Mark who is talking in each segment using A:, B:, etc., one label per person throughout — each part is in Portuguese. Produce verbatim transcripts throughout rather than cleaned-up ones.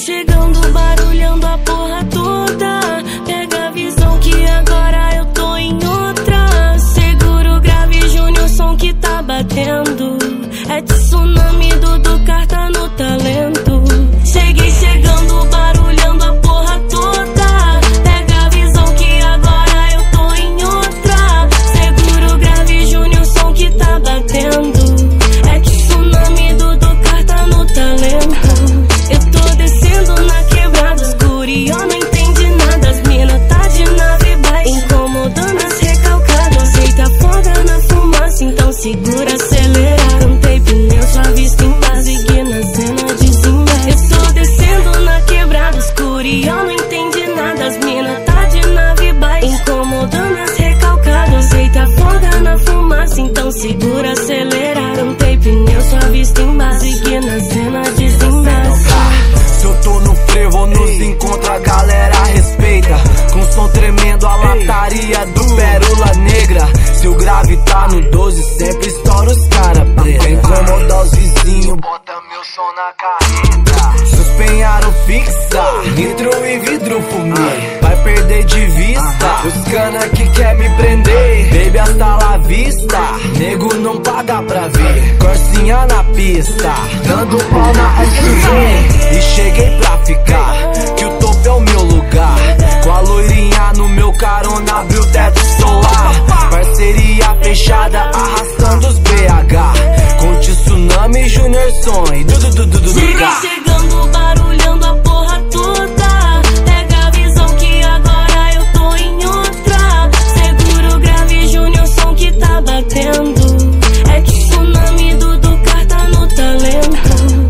A: chegando, barulhando a porra toda. Pega a visão que agora eu tô em outra. Seguro o grave, Júnior, som que tá batendo. É tsunami, Dudu, carta no talento. Cheguei chegando, barulhando a porra toda. Pega a visão que agora eu tô em outra. Seguro o grave, Júnior, som que tá batendo. É tsunami, Dudu, carta no talento. Eu tô descendo na quebrada escura e eu não entendi nada. As mina tá de nave baixa, incomodando as recalcadas. Aceita foda na fumaça, então segura, acelera. Cantei pneu, sua vista em base, que na cena desembaixo. Eu tô descendo na quebrada escura e eu não entendi nada. As mina tá de nave baixa, incomodando as recalcadas. Aceita foda na fumaça, então segura, acelera. Cantei pneu, sua vista em base, que na cena desembaixo.
B: Se eu tô no frevo, nos encontra, a galera respeita. Com som tremendo, a lataria do Pérola Negra. Se o grave tá no doze, sempre estoura os cara preta. Pra incomodar os vizinhos, bota meu som na carreta. Se os penharo fixa, nitro e vidro fumê, vai perder de vista os cana que quer me prender. Baby, hasta la vista, nego não paga pra ver. Corsinha na pista, dando pau na S V. E cheguei pra ficar, que o topo é o meu lugar. Com a loirinha no meu carona, abriu o teto solar. Parceria fechada, arrastando os B H. Com tsunami, Júnior, som e Dudu, Dudu, Dudu.
A: Cheguei chegando, barulhando a porra toda. Pega a visão que agora eu tô em outra. Seguro o grave, Júnior, som que tá batendo. É tsunami, Dudu, carta no talento.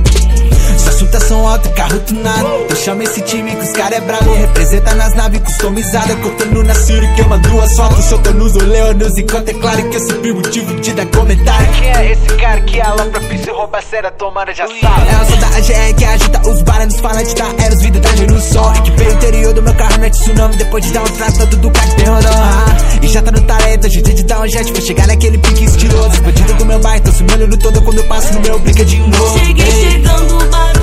C: Só assunto som alto, carro tunado. Então chama esse time que os cara é bravo. Representa nas naves customizadas, cortando na Siri, queimando asfalto. Soltando os oleanos, enquanto é claro que eu sempre motivo de dar comentário.
D: Quem é esse cara que alopra, pisa e rouba a cera, tomara já sabe.
C: É o som da A G R que agita os baranos, falantes da Eros, vida da no sol. Equipei o interior do meu carro, não é tsunami. Depois de dar um trato, do carro tem rodão. E já tá no talento, a gente de dar um jet pra chegar naquele pique estiloso. Bandido do meu bairro, tô sumindo no todo quando eu passo no meu brinquedinho novo.
A: Cheguei chegando, barulho.